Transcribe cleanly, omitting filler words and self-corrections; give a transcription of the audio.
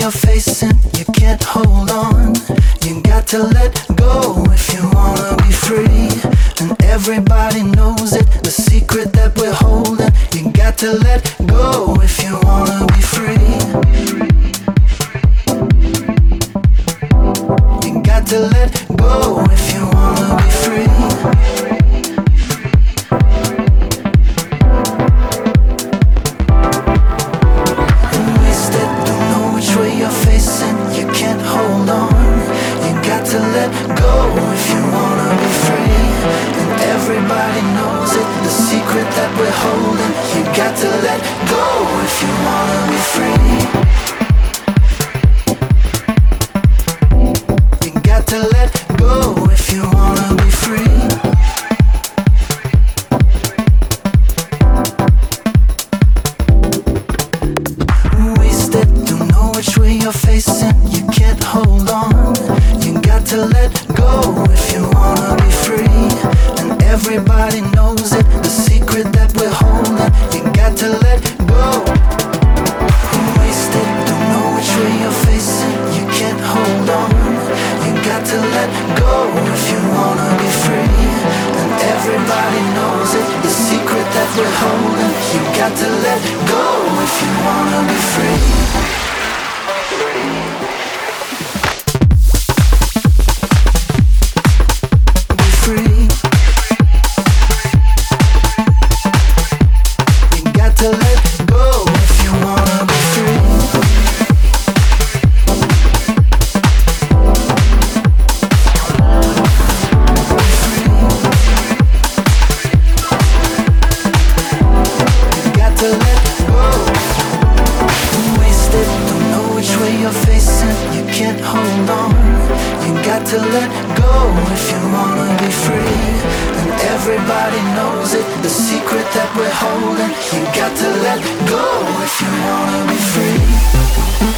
you're facing, you can't hold on. You got to let go if you wanna be free. And everybody knows it, the secret that we're holding. You got to let go if you wanna be free. You got to let go if you wanna be free. To let go if you wanna be free. And everybody knows it, the secret that we're holding. You got to let go if you wanna be free. You got to let go if you wanna be free. Wasted, don't know which way you're facing, you can't hold on. You got to let go if you wanna be free. And everybody knows it, the secret that we're holding. You got to let go. Wasted, don't know which way you're facing, you can't hold on. You got to let go if you wanna be free. And everybody knows it, the secret that we're holding. You got to let go if you wanna be free. To let go if you wanna be free. And everybody knows it, the secret that we're holding. You got to let go if you wanna be free.